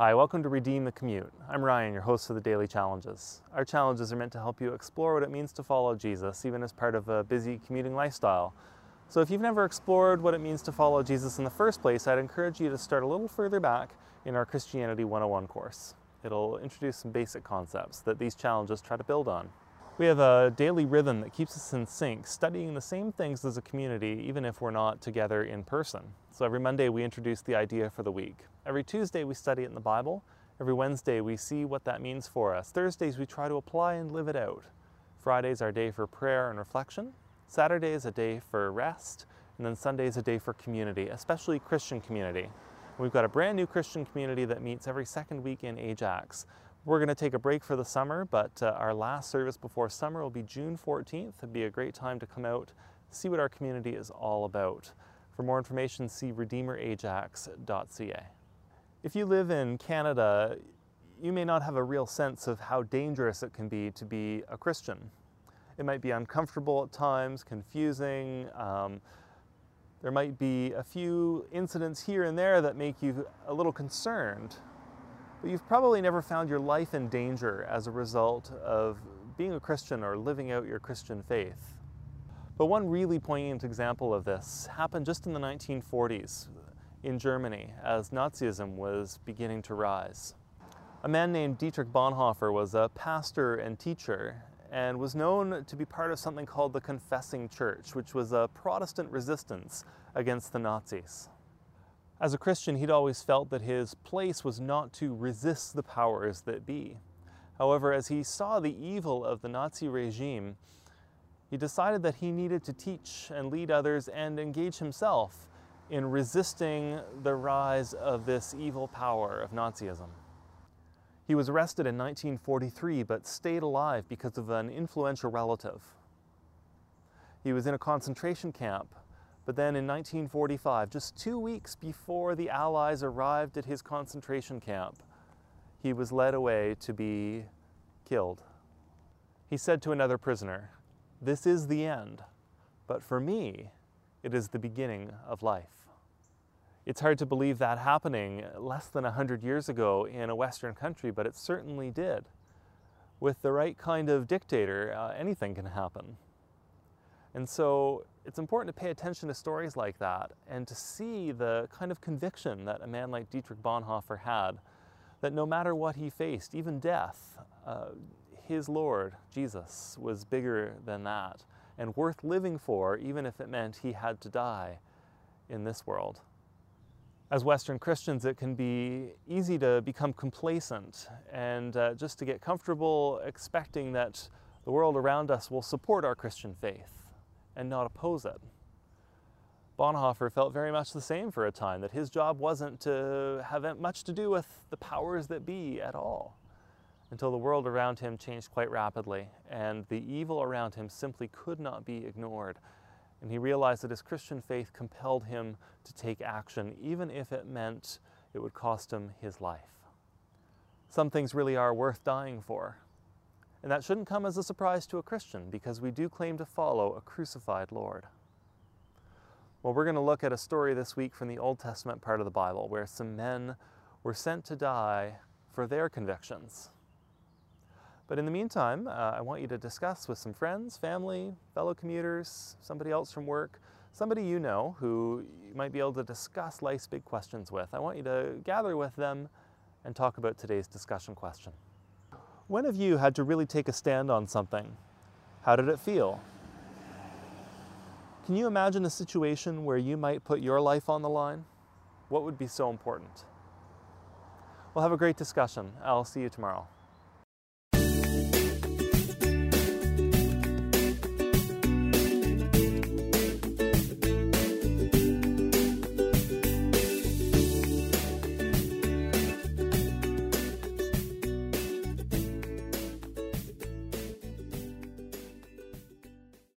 Hi, welcome to Redeem the Commute. I'm Ryan, your host for the Daily Challenges. Our challenges are meant to help you explore what it means to follow Jesus, even as part of a busy commuting lifestyle. So if you've never explored what it means to follow Jesus in the first place, I'd encourage you to start a little further back in our Christianity 101 course. It'll introduce some basic concepts that these challenges try to build on. We have a daily rhythm that keeps us in sync, studying the same things as a community, even if we're not together in person. So every Monday we introduce the idea for the week. Every Tuesday we study it in the Bible. Every Wednesday we see what that means for us. Thursdays we try to apply and live it out. Friday's our day for prayer and reflection. Saturday is a day for rest. And then Sunday is a day for community, especially Christian community. We've got a brand new Christian community that meets every second week in Ajax. We're going to take a break for the summer, but our last service before summer will be June 14th. It'd be a great time to come out, see what our community is all about. For more information, see redeemerajax.ca. If you live in Canada, you may not have a real sense of how dangerous it can be to be a Christian. It might be uncomfortable at times, confusing. There might be a few incidents here and there that make you a little concerned. But you've probably never found your life in danger as a result of being a Christian or living out your Christian faith. But one really poignant example of this happened just in the 1940s in Germany as Nazism was beginning to rise. A man named Dietrich Bonhoeffer was a pastor and teacher and was known to be part of something called the Confessing Church, which was a Protestant resistance against the Nazis. As a Christian, he'd always felt that his place was not to resist the powers that be. However, as he saw the evil of the Nazi regime, he decided that he needed to teach and lead others and engage himself in resisting the rise of this evil power of Nazism. He was arrested in 1943 but stayed alive because of an influential relative. He was in a concentration camp. But then in 1945, just 2 weeks before the Allies arrived at his concentration camp, he was led away to be killed. He said to another prisoner, "This is the end, but for me, it is the beginning of life." It's hard to believe that happening less than 100 years ago in a Western country, but it certainly did. With the right kind of dictator, anything can happen. And so it's important to pay attention to stories like that and to see the kind of conviction that a man like Dietrich Bonhoeffer had, that no matter what he faced, even death, his Lord, Jesus, was bigger than that and worth living for, even if it meant he had to die in this world. As Western Christians, it can be easy to become complacent and just to get comfortable expecting that the world around us will support our Christian faith and not oppose it. Bonhoeffer felt very much the same for a time, that his job wasn't to have much to do with the powers that be at all, until the world around him changed quite rapidly, and the evil around him simply could not be ignored. And he realized that his Christian faith compelled him to take action, even if it meant it would cost him his life. Some things really are worth dying for. And that shouldn't come as a surprise to a Christian, because we do claim to follow a crucified Lord. Well, we're going to look at a story this week from the Old Testament part of the Bible, where some men were sent to die for their convictions. But in the meantime, I want you to discuss with some friends, family, fellow commuters, somebody else from work, somebody you know who you might be able to discuss life's big questions with. I want you to gather with them and talk about today's discussion question. When have you had to really take a stand on something? How did it feel? Can you imagine a situation where you might put your life on the line? What would be so important? We'll have a great discussion. I'll see you tomorrow.